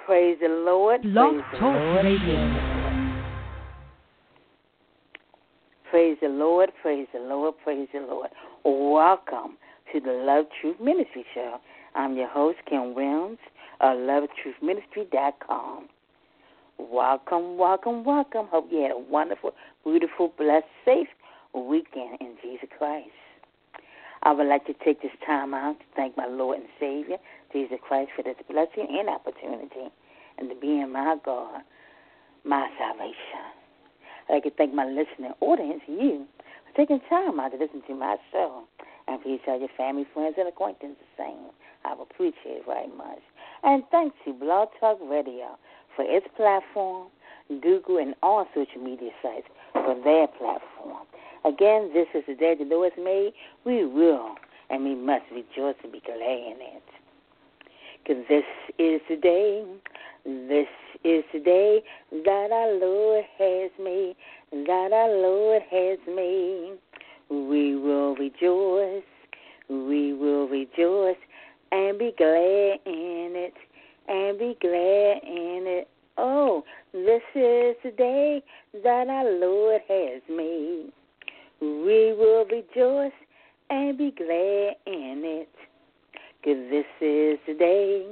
Praise the Lord. Blog Praise the Talk Lord. Radio. Praise the Lord. Praise the Lord. Praise the Lord. Welcome to the Love Truth Ministry Show. I'm your host, Kim Williams of LoveTruthMinistry.com. Welcome, welcome, welcome. Hope you had a wonderful, beautiful, blessed, safe weekend in Jesus Christ. I would like to take this time out to thank my Lord and Savior, Jesus Christ, for this blessing and opportunity, and to be in my God, my salvation. I'd like to thank my listening audience, you, for taking time out to listen to my show. And please tell your family, friends, and acquaintances the same. I appreciate it very much. And thanks to Blog Talk Radio for its platform, Google, and all social media sites for their platform. Again, this is the day the Lord has made. We will and we must rejoice and be glad in it. Because this is the day that our Lord has made, that our Lord has made. We will rejoice and be glad in it, and be glad in it. Oh, this is the day that our Lord has made. We will rejoice and be glad in it. Because this is the day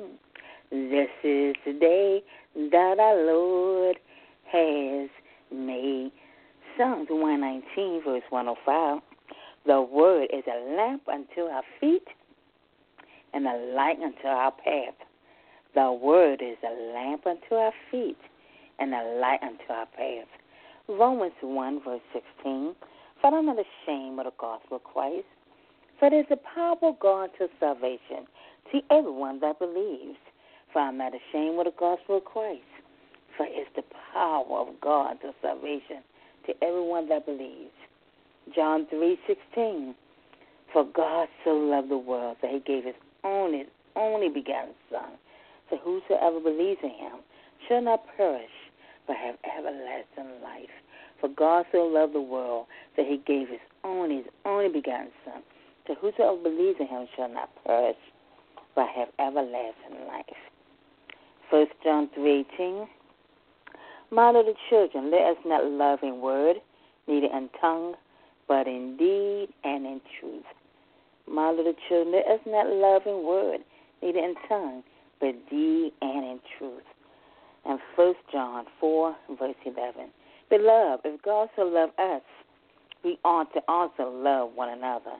that our Lord has made. Psalms 119, verse 105. The word is a lamp unto our feet and a light unto our path. The word is a lamp unto our feet and a light unto our path. Romans 1, verse 16. For I'm not ashamed of the gospel of Christ, for it is the power of God to salvation to everyone that believes. For I'm not ashamed of the gospel of Christ, for it is the power of God to salvation to everyone that believes. John 3:16. For God so loved the world that he gave his only begotten Son, so whosoever believes in him shall not perish, but have everlasting life. For God so loved the world that he gave his only begotten Son, so whosoever believes in him shall not perish, but have everlasting life. 1 John 3:18. My little children, let us not love in word, neither in tongue, but in deed and in truth. My little children, let us not love in word, neither in tongue, but deed and in truth. And 1 John 4, verse 11. Beloved, if God so loved us, we ought to also love one another.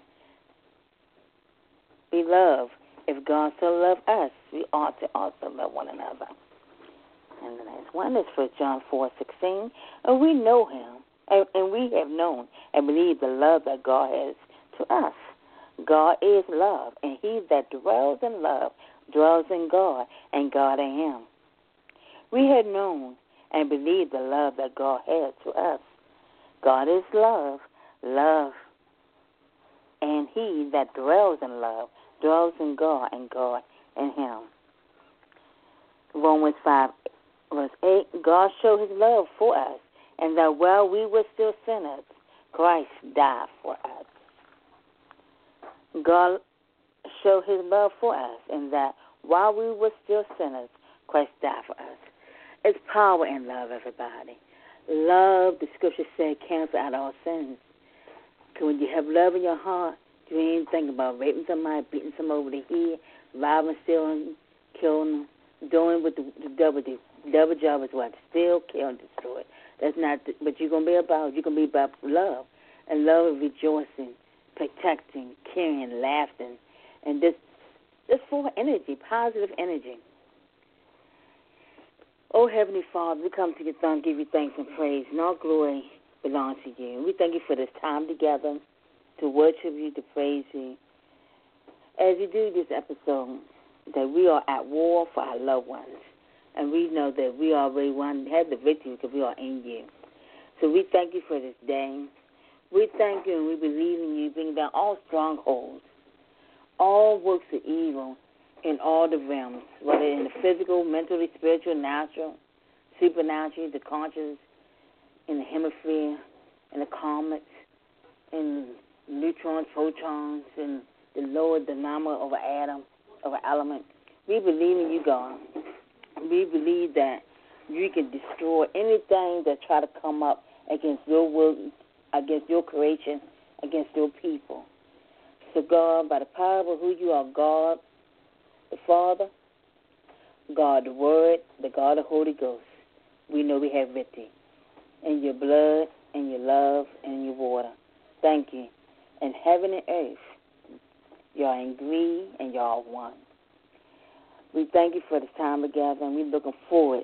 Beloved, if God so loved us, we ought to also love one another. And the next one is 1 John 4:16. And we know him, and we have known and believed the love that God has to us. God is love, and he that dwells in love dwells in God, and God in him. We have known and believed the love that God has to us. God is love, and he that dwells in love dwells in God, and God in him. Romans 5, verse 8, God showed his love for us, and that while we were still sinners, Christ died for us. God showed his love for us, and that while we were still sinners, Christ died for us. It's power in love, everybody. Love, the scripture said, cancels out all sins. Because when you have love in your heart, you ain't thinking about raping somebody, beating somebody over the head, robbing, stealing, killing, doing what the devil do. The devil job is what? Steal, kill, and destroy. That's not what you're going to be about. You're going to be about love. And love is rejoicing, protecting, caring, laughing, and this full energy, positive energy. Oh, Heavenly Father, we come to your throne, give you thanks and praise, and all glory belongs to you. We thank you for this time together to worship you, to praise you. As you do this episode, that we are at war for our loved ones, and we know that we already had the victory because we are in you. So we thank you for this day. We thank you and we believe in you, bringing down all strongholds, all works of evil in all the realms, whether in the physical, mentally, spiritual, natural, supernatural, the conscious, in the hemisphere, in the comets, in neutrons, photons, in the lower denominator of an atom, of an element. We believe in you, God. We believe that you can destroy anything that try to come up against your will, against your creation, against your people. So God, by the power of who you are, God the Father, God the Word, the God the Holy Ghost, we know we have victory in your blood, in your love, and in your water. Thank you. In heaven and earth, you are in agree and you are one. We thank you for this time together, and we're looking forward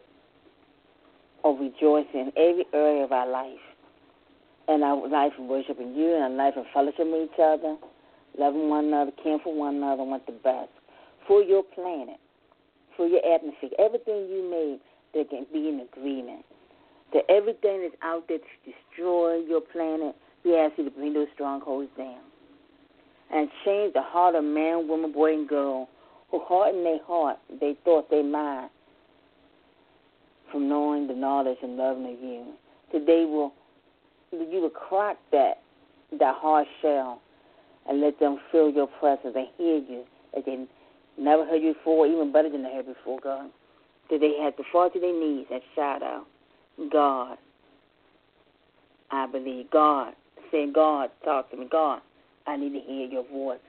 of rejoicing in every area of our life. And our life of worshiping you, and our life of fellowship with each other, loving one another, caring for one another, want the best for your planet, for your atmosphere, everything you made that can be in agreement. That everything that's out there to destroy your planet, we ask you to bring those strongholds down. And change the heart of man, woman, boy, and girl who harden their heart, they thought, their mind from knowing the knowledge and loving of you. Today you will crack that hard shell and let them feel your presence and hear you as they never heard you before, even better than they heard before, God. That they had to fall to their knees and shout out, God, I believe. God, say, God, talk to me. God, I need to hear your voice.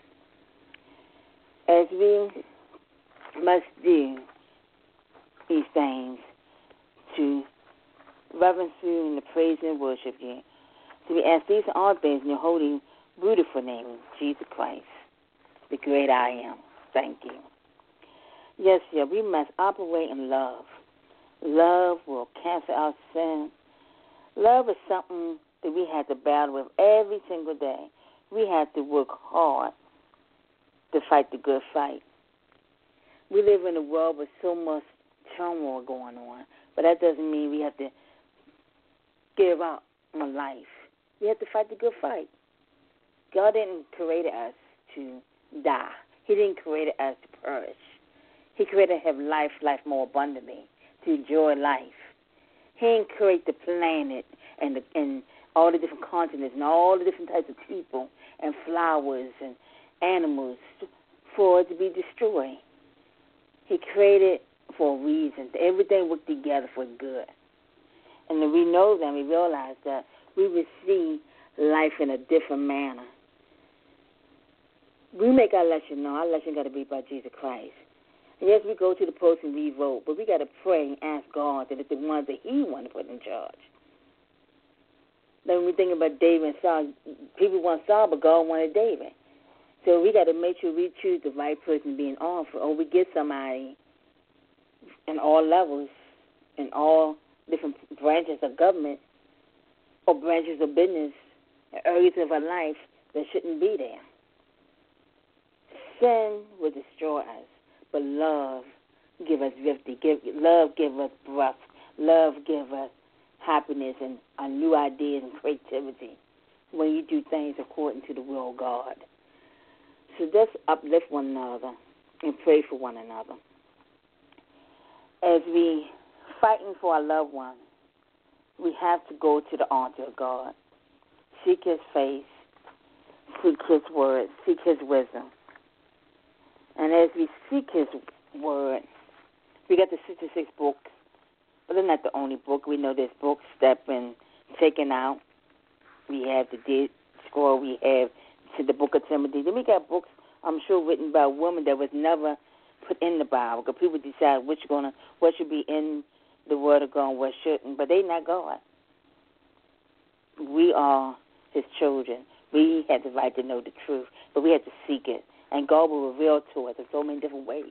As we must do these things to reverence you and to praise and worship you. So we ask these all things in your holy, beautiful name, Jesus Christ, the great I am. Thank you. Yes, yeah, we must operate in love. Love will cancel our sin. Love is something that we have to battle with every single day. We have to work hard to fight the good fight. We live in a world with so much turmoil going on, but that doesn't mean we have to give up on life. We have to fight the good fight. God didn't create us to die. He didn't create us to perish. He created us to have life more abundantly, to enjoy life. He didn't create the planet and all the different continents and all the different types of people and flowers and animals for it to be destroyed. He created for a reason. Everything worked together for good. And when we know that, we realize that we will see life in a different manner. We make our election known. Our election got to be by Jesus Christ. And yes, we go to the post and we vote, but we got to pray and ask God that it's the ones that He want to put in charge. Then when we think about David and Saul, people want Saul, but God wanted David. So we got to make sure we choose the right person to be in office, or we get somebody in all levels, in all different branches of government, or branches of business, areas of our life that shouldn't be there. Sin will destroy us, but love give us victory. Love give us breath. Love give us happiness and new ideas and creativity when you do things according to the will of God. So let's uplift one another and pray for one another. As we fighting for our loved ones, we have to go to the altar of God, seek His face, seek His word, seek His wisdom. And as we seek His word, we got the 66 books, but they're not the only book. We know there's books that have been taken out. We have the Dead Scroll. We have to the Book of Timothy. Then we got books, I'm sure, written by women that was never put in the Bible, because people decide what should be in the Word of God and what shouldn't, but they not God. We are His children. We have the right to know the truth, but we have to seek it, and God will reveal to us in so many different ways.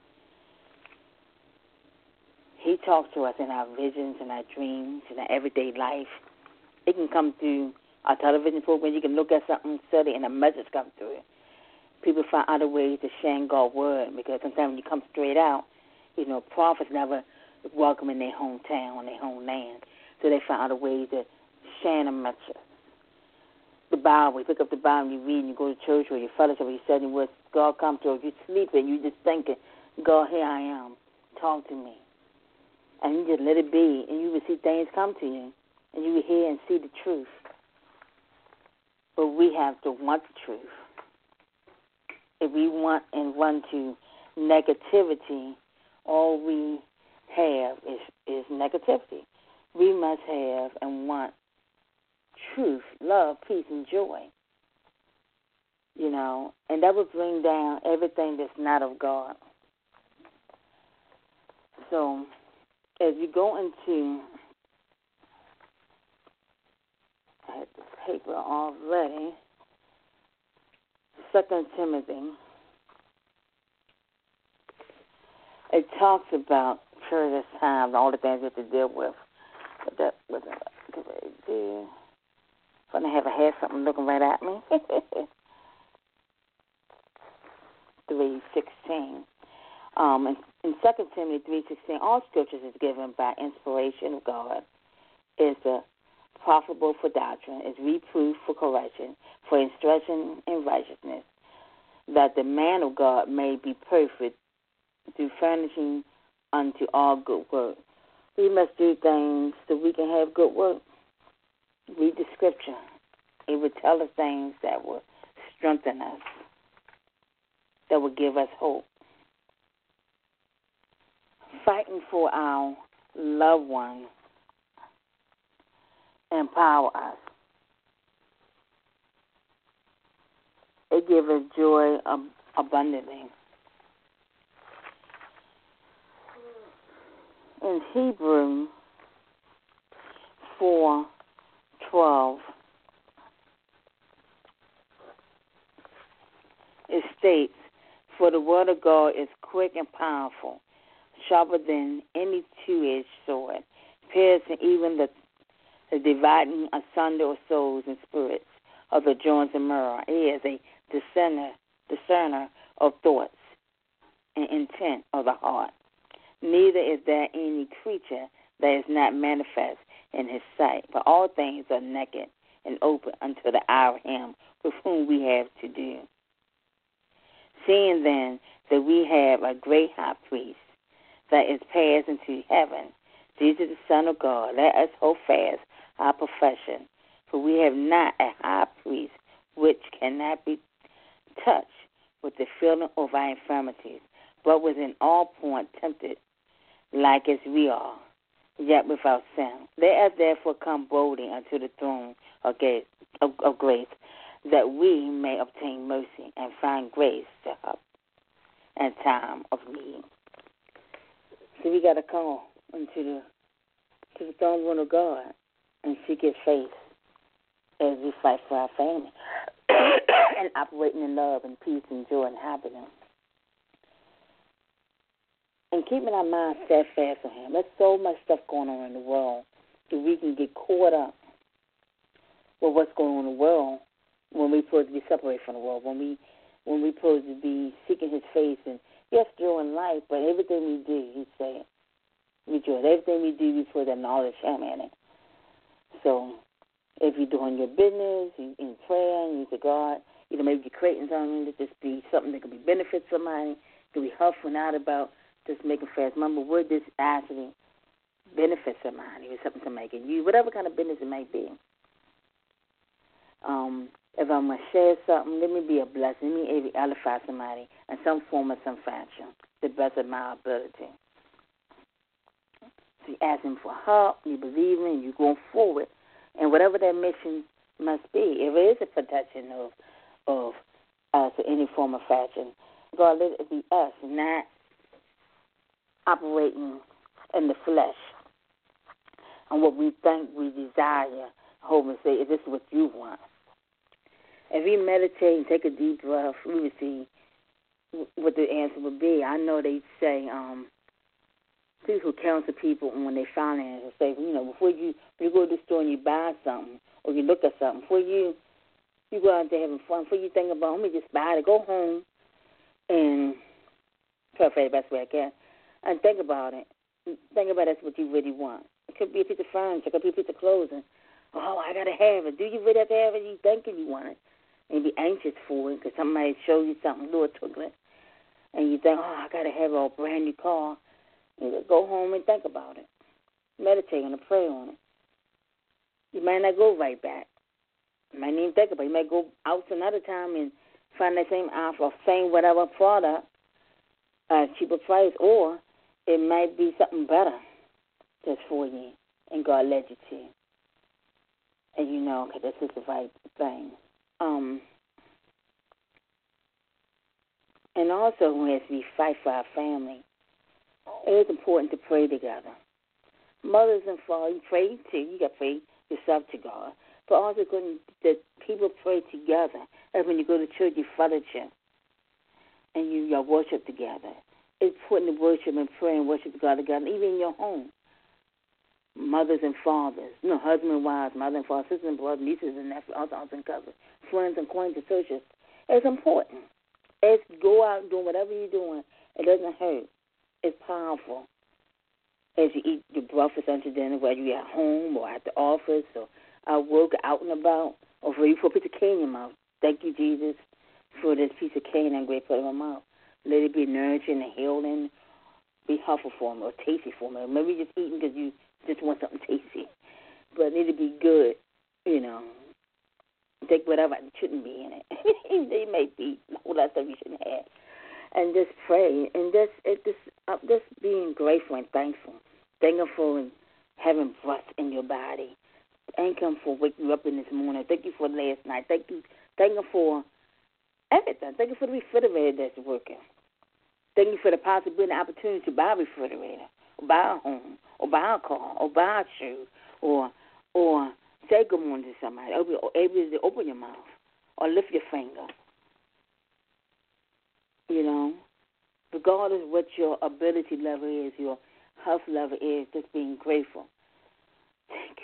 He talks to us in our visions and our dreams and our everyday life. It can come through our television program. You can look at something, study, and a message comes through it. People find other ways to share God's word, because sometimes when you come straight out, prophets never welcome in their hometown, in their homeland. So they find other ways to share a message. The Bible, you pick up the Bible, you read, and you go to church or you fellowship, or you study with God comes to you, you're sleeping, you just thinking, God, here I am, talk to me. And you just let it be, and you will see things come to you, and you will hear and see the truth. But we have to want the truth. If we want and run to negativity, all we have is negativity. We must have and want truth, love, peace, and joy. And that would bring down everything that's not of God. So, as you go into, I had this paper already, 2 Timothy, it talks about period of time, all the things we have to deal with. But that wasn't what I do. If I had something looking right at me. 3:16. In 2 Timothy 3:16, all scriptures is given by inspiration of God, is profitable for doctrine, is reproof for correction, for instruction in righteousness, that the man of God may be perfect, through furnishing unto all good work. We must do things so we can have good work. Read the scripture. It would tell us things that will strengthen us, that will give us hope. Fighting for our loved ones empower us. It gives us joy abundantly. In Hebrews 4:12, it states, "For the word of God is quick and powerful, sharper than any two-edged sword, piercing even the dividing asunder of souls and spirits, of the joints and marrow. He is a discerner of thoughts and intent of the heart. Neither is there any creature that is not manifest in his sight, but all things are naked and open unto the eye of him with whom we have to do. Seeing then that we have a great high priest that is passed into heaven, Jesus the Son of God, let us hold fast our profession, for we have not a high priest which cannot be touched with the feeling of our infirmities, but was in all point tempted like as we are, yet without sin. Let us therefore come boldly unto the throne of grace, that we may obtain mercy and find grace to help in time of need." So we got to come into the throne room of God and seek His face as we fight for our family and operating in love and peace and joy and happiness. And keeping our minds steadfast on Him. There's so much stuff going on in the world that we can get caught up with what's going on in the world when we're supposed to be separated from the world, when we're supposed to be seeking His face. And yes, joy in life, but everything we do, He said, rejoice. Everything we do, we supposed to acknowledge Him in it. So if you're doing your business, in prayer, and you say, God, maybe you're creating something that just be something that could be benefit somebody, could be huffing out about just making fast. Remember, would this actually benefit somebody or something to make it you, whatever kind of business it may be. If I'm going to share something, let me be a blessing. Let me edify somebody in some form or some fashion, to the best of my ability. So you're asking for help, you believe in, you're going forward, and whatever that mission must be, if it is a protection of us in any form or fashion, God, let it be us, not operating in the flesh and what we think we desire, hope and say, if this is what you want. If we meditate and take a deep breath, we will see what the answer would be. I know they say, people who counsel people on their finances say, before you go to the store and you buy something or you look at something, before you go out there having fun, before you think about, let me just buy it, go home and try to say the best way I can, and think about it. Think about that's what you really want. It could be a piece of furniture, it could be a piece of clothing. Oh, I got to have it. Do you really have to have it? You thinking you want it. And be anxious for it because somebody shows you something, little twinkling, and you think, I got to have a brand new car. And you go home and think about it. Meditate on it, pray on it. You might not go right back. You might not even think about it. You might go out another time and find that same offer, same whatever product, cheaper price, or it might be something better that's for you, and God led you to. And you know, because this is the right thing. And also, as we fight for our family, it is important to pray together. Mothers and fathers, you pray too. You got to pray yourself to God. But also, that people pray together. As when you go to church, you fellowship and you worship together. It's important to worship and pray and worship God together, even in your home. Mothers and fathers, husband and wives, mother and father, sisters and brothers, nieces and nephews, aunts and cousins, friends and acquaintances, associates. It's important. It's go out and do whatever you're doing. It doesn't hurt. It's powerful. As you eat your breakfast, lunch, and dinner, whether you're at home or at the office or at work, out and about, or for you put a piece of cane in your mouth. Thank you, Jesus, for this piece of cane I'm great put in my mouth. Let it be nourishing and healing, be helpful for me or tasty for me. Maybe you're just eating because you just want something tasty, but it need to be good, Take whatever shouldn't be in it. They may be a whole lot of stuff you shouldn't have. And just pray and just being grateful and thankful. Thankful for having breath in your body. Thank Him for waking you up in this morning. Thank you for last night. Thank you for everything. Thank you for the refrigerator that's working. Thank you for the possibility and opportunity to buy a refrigerator, or buy a home, or buy a car, or buy a shoe, or say good morning to somebody, or able to open your mouth, or lift your finger. Regardless of what your ability level is, your health level is, just being grateful. Thank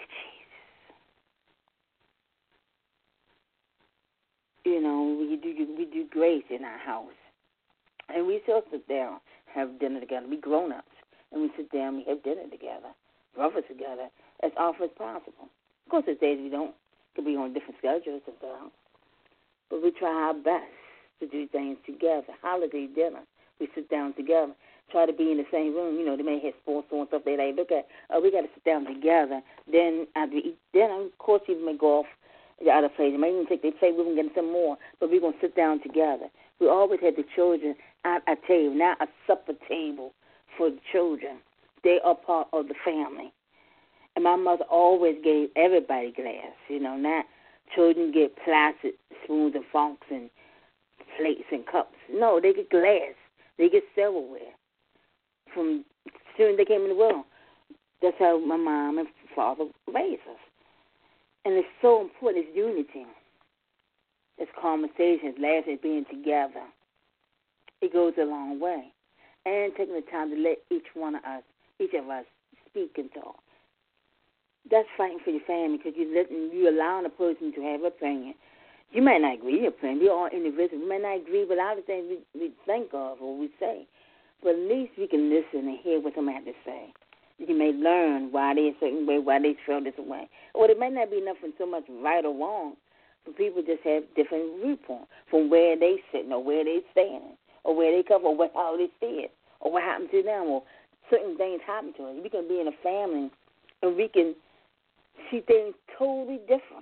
you, Jesus. We do grace in our house. And we still sit down, have dinner together. We grown-ups. And we sit down, we have dinner together, breakfast together, as often as possible. Of course, there's days we don't. Could be on different schedules and stuff. But we try our best to do things together. Holiday dinner, we sit down together. Try to be in the same room. They may have sports on stuff they like. Look at, we got to sit down together. Then after we eat dinner, of course, you may go off the other place. Maybe even take their plate. We're going to get some more. But we're going to sit down together. We always had the children at a table, not a supper table for the children. They are part of the family. And my mother always gave everybody glass. Not children get plastic spoons and forks and plates and cups. No, they get glass. They get silverware. From soon they came in the world. That's how my mom and father raised us. And it's so important. It's unity. It's conversations, laughing, being together. It goes a long way. And taking the time to let each of us speak and talk. That's fighting for your family because you're allowing a person to have an opinion. You might not agree with your opinion. We're all individuals. We might not agree with a lot of things we think of or we say. But at least we can listen and hear what somebody has to say. You may learn why they're a certain way, why they feel this way. Or it may not be nothing so much right or wrong, but people just have different viewpoints from where they sitting or where they standing or where they come or how they see it or what happened to them or certain things happen to us. We can be in a family and we can see things totally different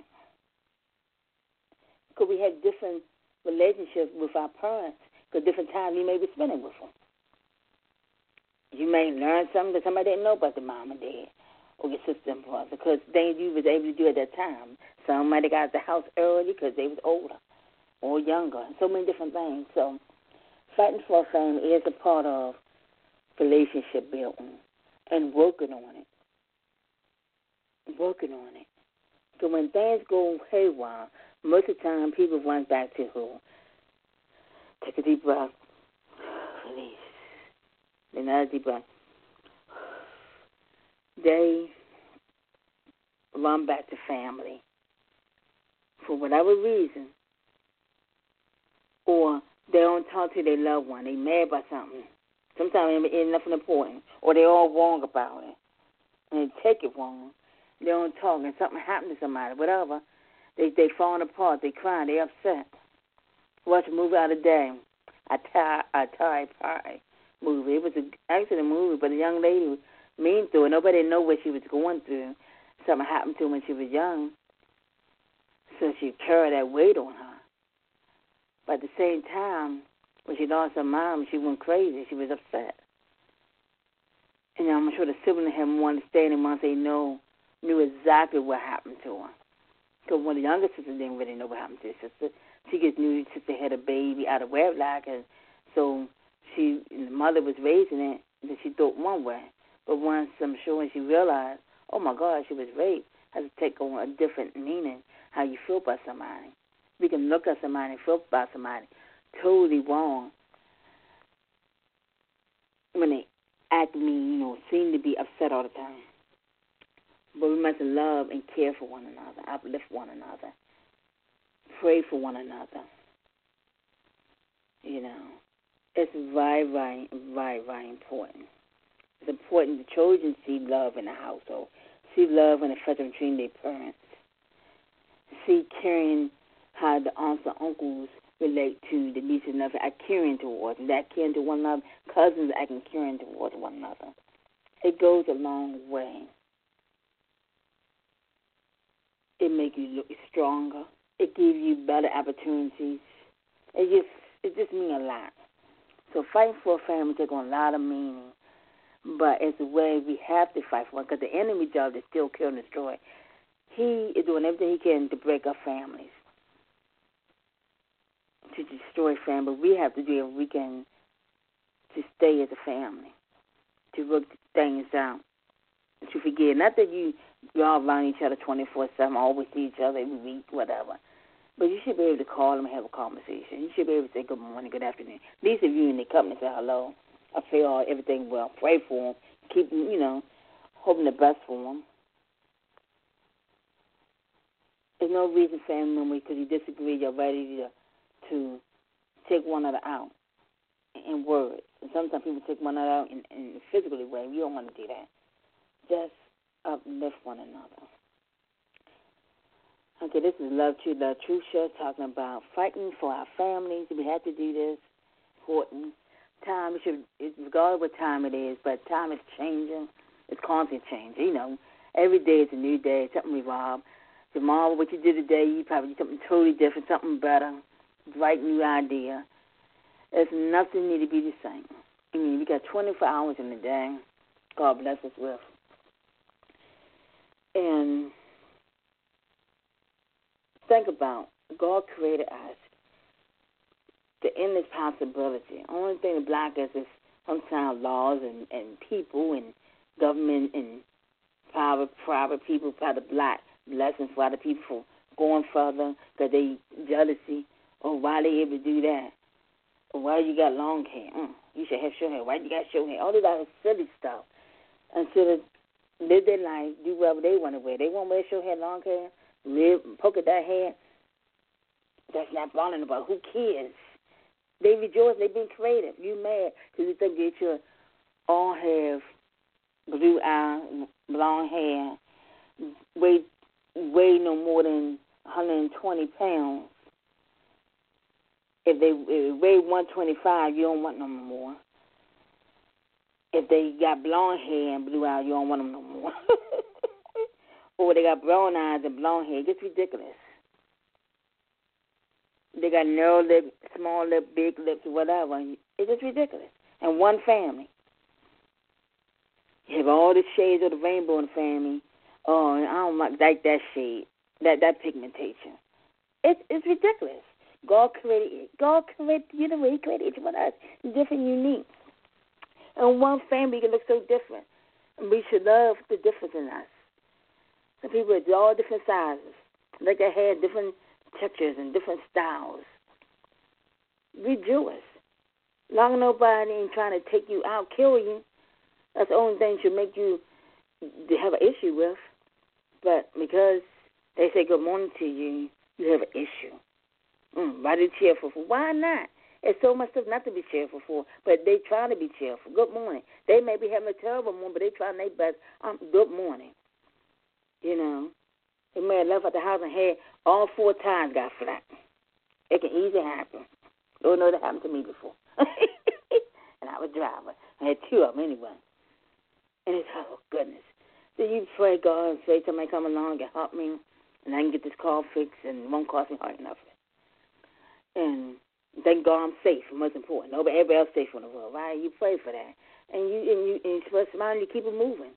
because we have different relationships with our parents because different times we may be spending with them. You may learn something that somebody didn't know about the mom and dad or your sister and brother because things you was able to do at that time. Some might have got out the house early because they was older or younger. So many different things. So fighting for a family is a part of relationship building and working on it. Working on it. So when things go haywire, most of the time people run back to who? Take a deep breath. Release. Another deep breath. They run back to family for whatever reason, or they don't talk to their loved one. They mad about something. Sometimes it's nothing important, or they all wrong about it, and they take it wrong. They don't talk, and something happened to somebody, whatever. They falling apart. They crying. They upset. Watch a movie out of day. Atari Pie movie. It was actually a movie, but a young lady was mean through it. Nobody knew what she was going through. Something happened to her when she was young, so she carried that weight on her. But at the same time, when she lost her mom, she went crazy. She was upset. And I'm sure the siblings have more understanding once they knew exactly what happened to her. Because one of the younger sisters didn't really know what happened to her sister. She just knew her sister had a baby out of wedlock, and so the mother was raising it, and she thought one way. But once, I'm sure, when she realized, oh my God, she was raped, has to take on a different meaning, how you feel about somebody. We can look at somebody and feel about somebody totally wrong when they act mean, seem to be upset all the time. But we must love and care for one another, uplift one another, pray for one another. It's very, very, very, very important. It's important the children see love in the household, see love and affection between their parents, see caring how the aunts and uncles relate to the nieces and nephews, act caring towards them, that caring to one another, cousins acting caring towards one another. It goes a long way. It makes you look stronger. It gives you better opportunities. It just means a lot. So fighting for a family takes on a lot of meaning. But it's a way we have to fight for it, because the enemy job is still kill and destroy. He is doing everything he can to break up families, to destroy families. But we have to do everything we can to stay as a family, to work things out, to forget. Not that you all around each other 24/7, always see each other every week, whatever. But you should be able to call them and have a conversation. You should be able to say good morning, good afternoon. At least if you're in the company, say hello. I feel everything well. Pray for them. Keep them, hoping the best for them. There's no reason, family members, because you disagree, you're ready to take one another out in words. And sometimes people take one another out in a physical way. You don't want to do that. Just uplift one another. Okay, this is Love Truth Show, talking about fighting for our families. We have to do this. Important. Time, regardless of what time it is, but time is changing. It's constantly changing. Every day is a new day, something evolves. Tomorrow, what you did today, you probably do something totally different, something better, right new idea. There's nothing need to be the same. We got 24 hours in the day. God bless us with. And think about, God created us to end this possibility. The only thing that blocks us is sometimes laws and people and government and private people try to block blessings for other people from going further because they jealousy. Oh, why they able to do that? Or why you got long hair? You should have short hair. Why you got short hair? All this other silly stuff. Instead of live their life, do whatever they want to wear. They want to wear short hair, long hair, polka dot hair. That's not bothering about. Who cares? They rejoice. They've been creative. You mad because you think they should all have blue eye, blonde hair, weigh no more than 120 pounds. If they weigh 125, you don't want them no more. If they got blonde hair and blue eyes, you don't want them no more. Or they got brown eyes and blonde hair. It gets ridiculous. They got narrow lips, small lips, big lips, whatever. It's just ridiculous. And one family. You have all the shades of the rainbow in the family. Oh, I don't like that shade, that pigmentation. It's ridiculous. God created you the way He created each one of us, different, unique. And one family can look so different. And we should love the difference in us. Some people are all different sizes. Like they had different textures and different styles. Rejoice. Long as nobody ain't trying to take you out, kill you. That's the only thing should make you have an issue with. But because they say good morning to you, you have an issue. Why are they cheerful for? Why not? There's so much stuff not to be cheerful for, but they trying to be cheerful. Good morning. They may be having a terrible morning, but they trying their best. Good morning. They may have left out the house and had all 4 tires got flat. It can easily happen. Don't know that happened to me before. And I was driving. I had 2 of them anyway. And it's, oh, goodness. So you pray God and say somebody come along and help me, and I can get this car fixed and it won't cost me hard enough. And thank God I'm safe, most important. Everybody else safe in the world, right? You pray for that. and you're supposed to smile and you keep it moving.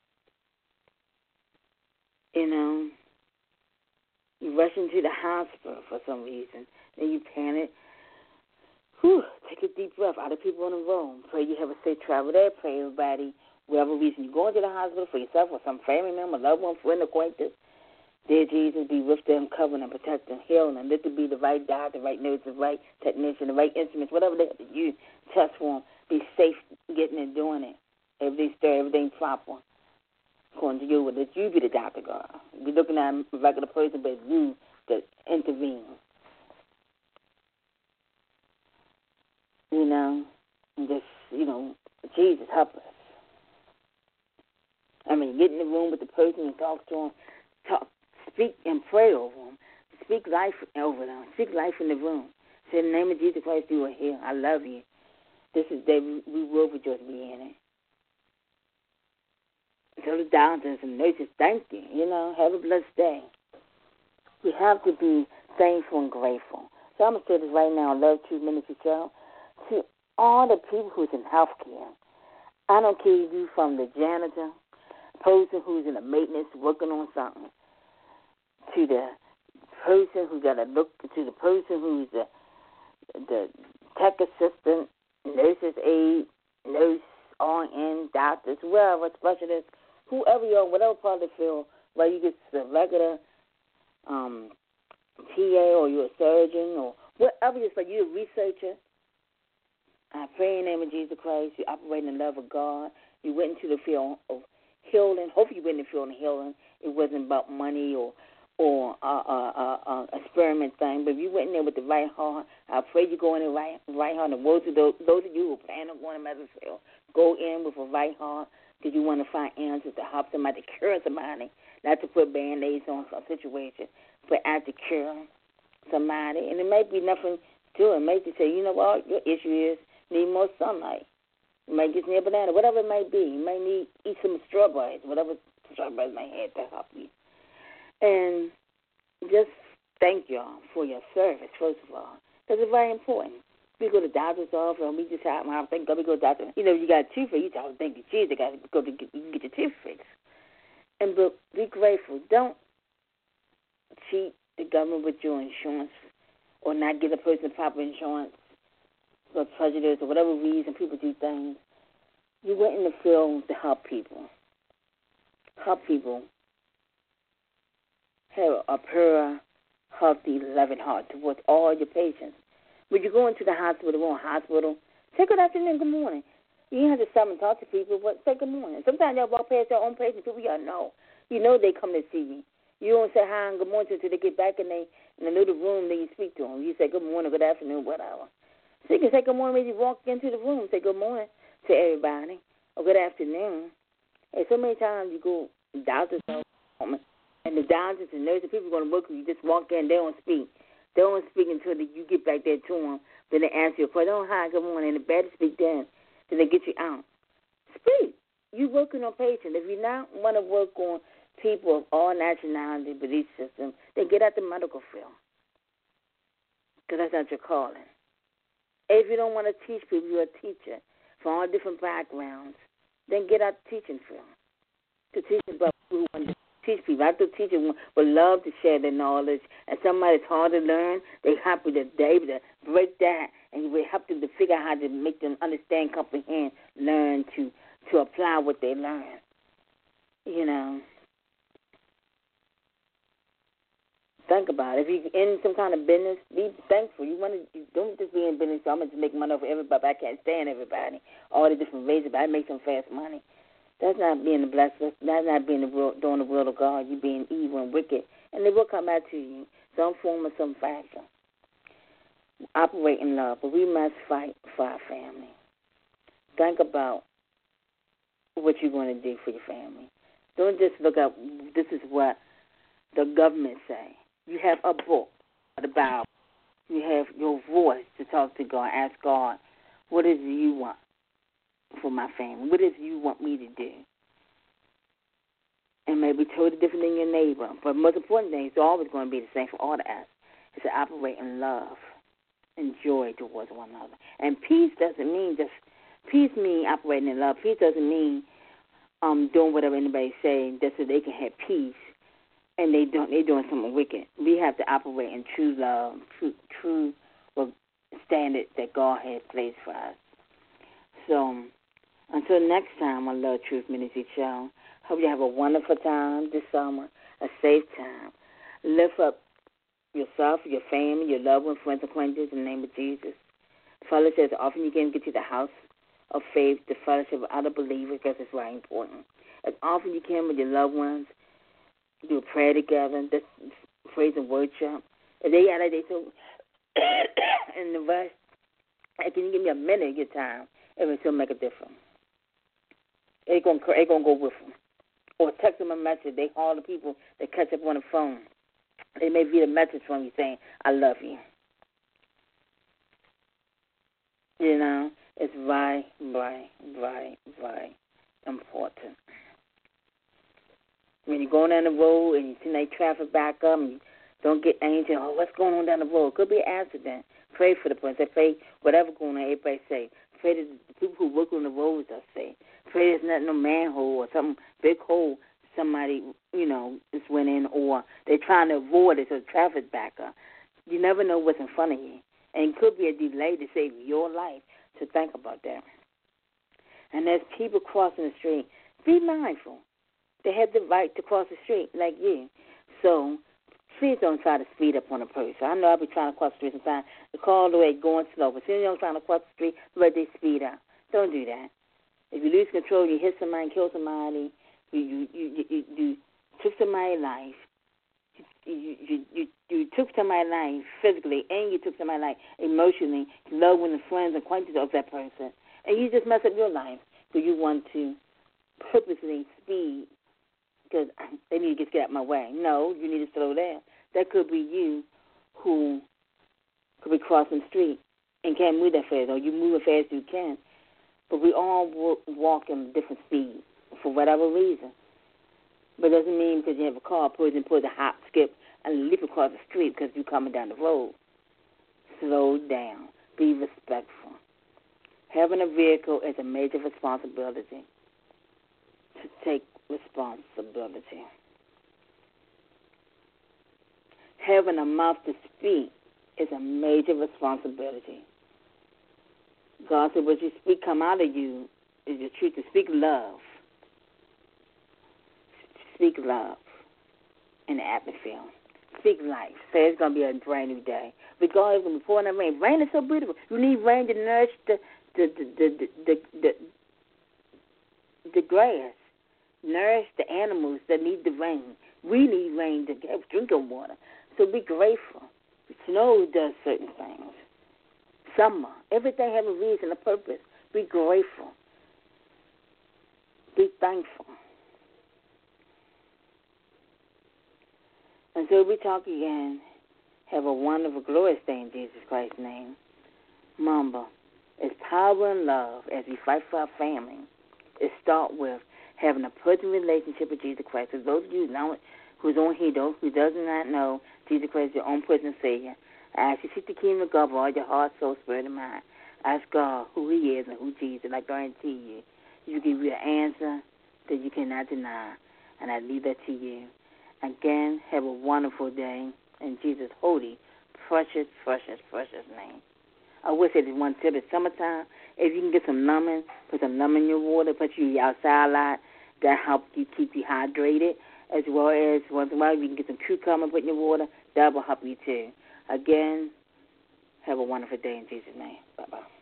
You know, you rush into the hospital for some reason, then you panic. Whew, take a deep breath. Other people in the room. Pray you have a safe travel there. Pray everybody, whatever reason you're going to the hospital for yourself or some family member, loved one, friend, acquaintance. Dear Jesus, be with them, cover them, protect them, heal them. Let them be the right doctor, the right nurse, the right technician, the right instruments, whatever they have to use, test for them. Be safe getting and doing it. Everything's there, everything's proper. According to you, let you be the doctor, God. You're looking at a regular person, but it's you that intervene. You know, and just, Jesus, help us. I mean, get in the room with the person and talk to them. Speak and pray over them. Speak life over them. Speak life in the room. Say, in the name of Jesus Christ, you are here. I love you. This is the day we will rejoice to be in it. So the doctors and nurses, thank you. Have a blessed day. We have to be thankful and grateful. So I'm going to say this right now, Love True Ministry Show. To all the people who's in healthcare, I don't care if you from the janitor, person who's in the maintenance working on something, to the person who got to look, to the person who's the tech assistant, nurse's aide, nurse, RN, doctors, whoever, specialist, whoever you are, whatever part of the field, whether you get the regular PA or you're a surgeon or whatever it is, but you're a researcher. I pray in the name of Jesus Christ, you operate in the love of God. You went into the field of healing. Hopefully you went in the field of healing. It wasn't about money or experiment thing. But if you went in there with the right heart, I pray you go in the right heart. And those of you who plan on going to medical field, go in with a right heart because you want to find answers to help somebody, to cure somebody, not to put Band-Aids on some situation, but to cure somebody. And it might be nothing to it. It might just say, you know what, your issue is need more sunlight. You might just need a banana, whatever it might be. You might need eat some strawberries, whatever strawberries might have to help you. And just thank y'all for your service, first of all, because it's very important. We go to the doctor's office, and we just have, thank God we go to the doctor. You got a tooth fixed, you tell them, thank you, Jesus, got to go to get your tooth fixed. But be grateful. Don't cheat the government with your insurance or not give a person proper insurance for prejudice or whatever reason people do things. You went in the field to help people. Help people have a pure, healthy, loving heart towards all your patients. When you go into the hospital, say good afternoon, good morning. You don't have to stop and talk to people, but say good morning. Sometimes y'all walk past your own patients, people y'all know. You know they come to see you. You don't say hi and good morning until they get back in the little room, then you speak to them. You say good morning, good afternoon, whatever. So you can say good morning when you walk into the room. Say good morning to everybody, or good afternoon. And so many times you go to doctor's office, and the doctors and nurses, people are going to work with you, just walk in, they don't speak. They don't speak until you get back there to them. Then they ask you a question, oh, hi, good morning, and the better speak then they get you out. Speak. You're working on patients. If you not want to work on people of all nationalities, belief systems, then get out the medical field, because that's not your calling. If you don't want to teach people, you're a teacher from all different backgrounds, then get out the teaching field to teach about who want to teach people. I think teachers would love to share their knowledge, and somebody's hard to learn, they're happy to be able to break that, and you will help them to figure out how to make them understand, comprehend, learn, to apply what they learn. Think about it. If you're in some kind of business, be thankful. You don't just be in business, so I'm going to make money off everybody. I can't stand everybody. All the different ways, but I make some fast money. That's not being the blessed. That's not being doing the will of God. You're being evil and wicked, and they will come back to you, some form or some fashion. Operate in love, but we must fight for our family. Think about what you're going to do for your family. Don't just look up, this is what the government say. You have a book, the Bible. You have your voice to talk to God. Ask God, what is it you want for my family? What is it you want me to do? And maybe totally different than your neighbor. But most important thing, it's always going to be the same for all of us. It's to operate in love and joy towards one another. And peace doesn't mean just Peace means operating in love. Peace doesn't mean doing whatever anybody say just so they can have peace, and they're doing something wicked. We have to operate in true love, true standards that God has placed for us. So until next time on Love Truth Ministry Show, hope you have a wonderful time this summer, a safe time. Lift up yourself, your family, your loved ones, friends, acquaintances in the name of Jesus. Fellowship, as often you can get to the house of faith, the fellowship of other believers, because it's very important. As often you can with your loved ones, do a prayer together, just praise and worship. If they got it, they so and the rest, can you give me a minute of your time? It will still make a difference. It's gonna go with them. Or text them a message. They call the people that catch up on the phone. They may read a message from you saying, I love you. You know, it's very, very, very, very important. When you're going down the road and you see that traffic back up and you don't get anxious, oh, what's going on down the road? Could be an accident. Pray for the person. Pray whatever going on, everybody say. Pray that the people who work on the roads are safe. Pray there's not no manhole or some big hole somebody, just went in, or they're trying to avoid it so the traffic back up. You never know what's in front of you. And it could be a delay to save your life, so think about that. And there's people crossing the street. Be mindful. They have the right to cross the street like you. So please don't try to speed up on a person. I know I'll be trying to cross the street sometimes. The car all the way going slow. But since you're trying to cross the street, let they speed up. Don't do that. If you lose control, you hit somebody, kill somebody, you took somebody's life. You took somebody's life physically, and you took somebody's life emotionally, loving the friends and acquaintances of that person, and you just mess up your life because you want to purposely speed because they need to get out of my way. No, you need to slow down. That could be you who could be crossing the street and can't move that fast, or you move as fast as you can. But we all walk in different speeds for whatever reason. But it doesn't mean because you have a car, put a hop, skip, and leap across the street because you're coming down the road. Slow down. Be respectful. Having a vehicle is a major responsibility. To take responsibility. Having a mouth to speak is a major responsibility. God said, what you speak come out of you is the truth. To speak love. Speak love in the atmosphere. Speak life. Say it's going to be a brand new day. Regardless, it's going to be pouring that rain. Rain is so beautiful. You need rain to nourish the grass, nourish the animals that need the rain. We need rain to have drinking water. So be grateful. Snow does certain things. Summer. Everything has a reason, a purpose. Be grateful. Be thankful. Until we talk again, have a wonderful, glorious day in Jesus Christ's name. Remember, it's power and love as we fight for our family. It starts with having a personal relationship with Jesus Christ. For those of you who's on here, those who does not know Jesus Christ, your own personal Savior, I ask you to seek the kingdom of God with all your heart, soul, spirit, and mind. Ask God who He is and who Jesus is. I guarantee you, He'll give you an answer that you cannot deny. And I leave that to you. Again, have a wonderful day in Jesus' holy, precious, precious, precious name. I would say this one tip. It's summertime. If you can get some lemon, put some lemon in your water, put you outside a lot. That helps you keep you hydrated. As well as once in a while, you can get some cucumber, put in your water. That will help you too. Again, have a wonderful day in Jesus' name. Bye-bye.